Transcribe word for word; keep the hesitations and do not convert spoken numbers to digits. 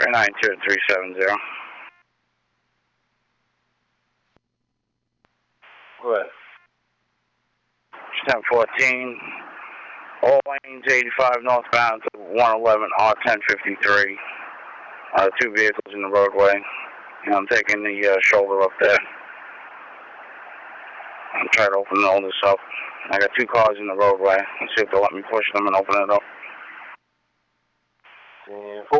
three nine two three seven zero. Go ahead. ten fourteen, all lanes eighty-five northbound to one eleven R ten fifty-three. Uh, two vehicles in the roadway. And I'm taking the uh, shoulder up there. I'm trying to open all this up. I got two cars in the roadway. Let's see if they'll let me push them and open it up. ten